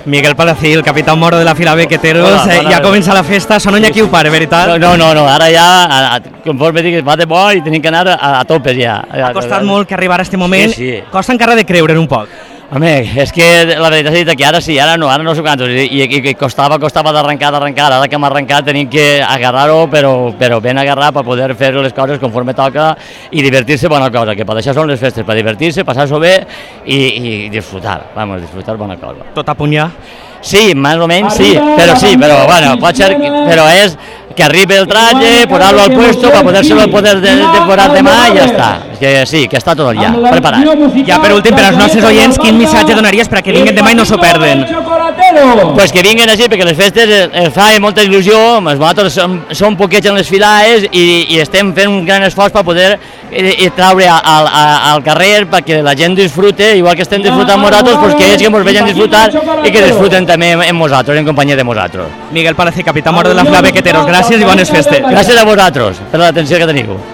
Miguel Palacín, el capitán moro de la fila Bequeteros, ja comença la festa, són un equip per, veritat? No, ara ja, conforme dic, va de bo i tenim que anar a topes ja. Ha costat molt que arribar a aquest moment, Sí. costa encara de creure un poc. Home, és que la veritat és que ara sí, ara no sé quantos, i costava d'arrencar, ara que hem arrencat tenim que agarrar-ho, però ben agarrar per poder fer les coses conforme toca i divertir-se bona cosa, que per això són les festes, per divertir-se, passar-s'ho bé i disfrutar, disfrutar bona cosa. Tot a punt ja? Sí, més o menys sí, però bueno, pot ser, però és que arribi el traje, posar-lo al puesto para poder-se-lo poder decorar demà i ja està. Que sí, que està tot ja, preparat. Ja per últim, per als nostres oients, quin missatge donaries perquè vinguen demà i no s'ho perden? Pues que vinguen així, perquè les festes ens fa molta il·lusió, nosaltres som poquets en les filades i estem fent un gran esforç per poder traure al carrer perquè la gent disfrute, igual que estem disfrutant nosaltres, pues que ells que ens vegin disfrutar i que disfruten també amb nosaltres, en companyia de nosaltres. Miguel Palacín, capitán moro de la fila Bequeteros, gràcies i bones festes. Gràcies a vosaltres per l'atenció que teniu.